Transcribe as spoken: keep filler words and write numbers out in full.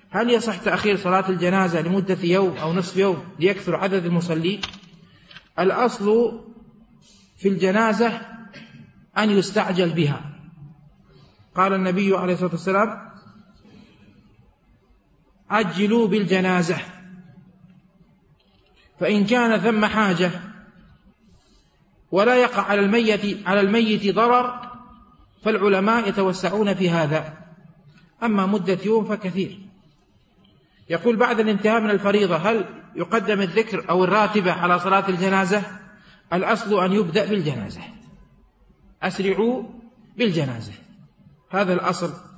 هل يصح تأخير صلاة الجنازة لمدة يوم أو نصف يوم ليكثر عدد المصلين؟ الأصل في الجنازة أن يستعجل بها. قال النبي عليه الصلاة والسلام: عجلوا بالجنازة، فإن كان ثم حاجة ولا يقع على الميت على الميت ضرر فالعلماء يتوسعون في هذا. أما مدة يوم فكثير. يقول: بعد الانتهاء من الفريضة هل يقدم الذكر أو الراتبة على صلاة الجنازة؟ الأصل أن يبدأ بالجنازة، أسرعوا بالجنازة، هذا الأصل.